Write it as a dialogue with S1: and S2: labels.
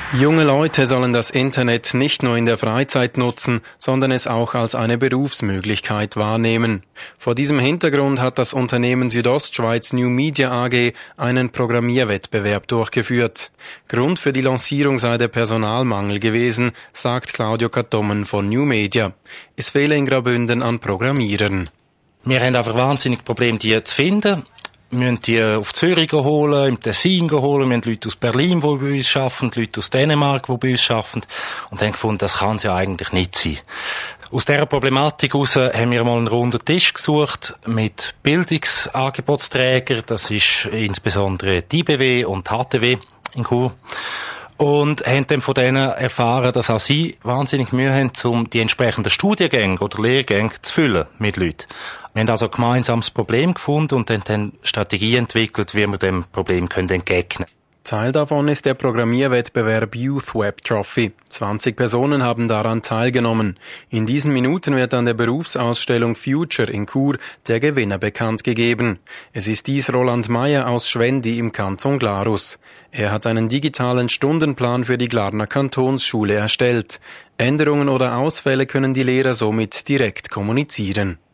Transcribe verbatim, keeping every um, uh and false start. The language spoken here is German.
S1: Junge Leute sollen das Internet nicht nur in der Freizeit nutzen, sondern es auch als eine Berufsmöglichkeit wahrnehmen. Vor diesem Hintergrund hat das Unternehmen Südostschweiz New Media A G einen Programmierwettbewerb durchgeführt. Grund für die Lancierung sei der Personalmangel gewesen, sagt Claudio Cattommen von New Media. Es fehle in Graubünden an Programmierern.
S2: Wir haben einfach wahnsinnig Probleme, die zu finden. Wir müssen die auf Zürich holen, im Tessin holen, wir haben Leute aus Berlin, die bei uns arbeiten, Leute aus Dänemark, die bei uns arbeiten, und haben gefunden, das kann es ja eigentlich nicht sein. Aus dieser Problematik heraus haben wir mal einen runden Tisch gesucht mit Bildungsangebotsträgern, das ist insbesondere die I B W und die H T W in Chur. Und haben dann von denen erfahren, dass auch sie wahnsinnig Mühe haben, um die entsprechenden Studiengänge oder Lehrgänge zu füllen mit Leuten. Wir haben also ein gemeinsames Problem gefunden und dann eine Strategie entwickelt, wie wir dem Problem entgegnen können.
S1: Teil davon ist der Programmierwettbewerb Youth Web Trophy. zwanzig Personen haben daran teilgenommen. In diesen Minuten wird an der Berufsausstellung Future in Chur der Gewinner bekannt gegeben. Es ist dies Roland Meyer aus Schwendi im Kanton Glarus. Er hat einen digitalen Stundenplan für die Glarner Kantonsschule erstellt. Änderungen oder Ausfälle können die Lehrer somit direkt kommunizieren.